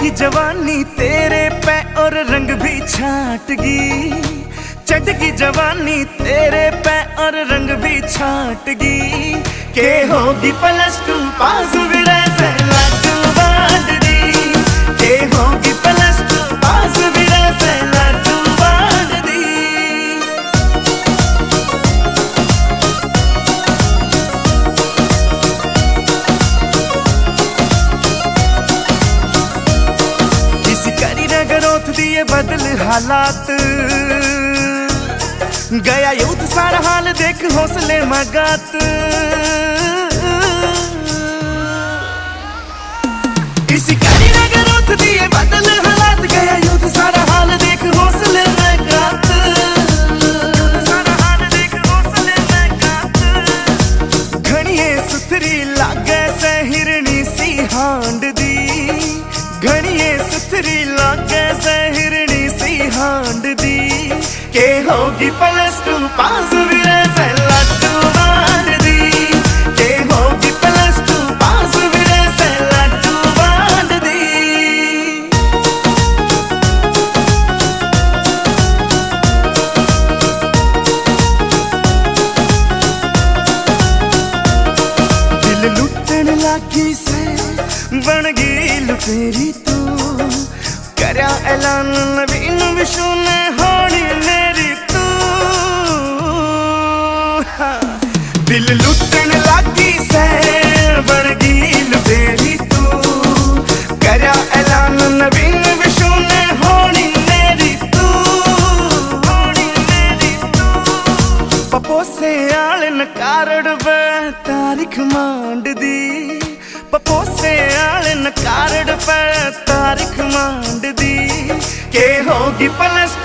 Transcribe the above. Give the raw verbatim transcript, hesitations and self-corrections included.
चढ़गी जवानी तेरे पे और रंग भी छाटगी। चढ़गी जवानी तेरे पे और रंग भी छाटगी। के होगी प्लस टू पास विरे से लाडू बांटदी। के होगी प्लस टू पास विरे से लाडू बांटदी। किसी करी न ग्रोथ दिए बदल हालात। गया यूथ सारा हाल देख हौसले मगात। किसी करी न ग्रोथ दिए बदल हालात। गया यूथ सारा हाल देख हौसले मगात। सारा हाल देख हौसले मगात। घणिए सुथरी लागे से हिरणी सी हांड दी। घणिए सुथरी लागे से हिरणी सी हांड दी। के होगी प्लस टू पास विरे से लाडू बांटदी। के होगी प्लस टू पास विरे से लाडू बांटदी। दिल लुटन लागी से बन गई लुटेरी तू। करया ऐलान नवीन विशु ने होनी मेरी तू। दिल लुटन लागी से बन गई लुटेरी तू। करया ऐलान नवीन विशु ने होनी मेरी तू। होनी मेरी तू। पपोसे आले नकारड़ वे तारीख मांड दी। पपोसे आले नकारड़ पे तारीख मांड दी। के होगी प्लस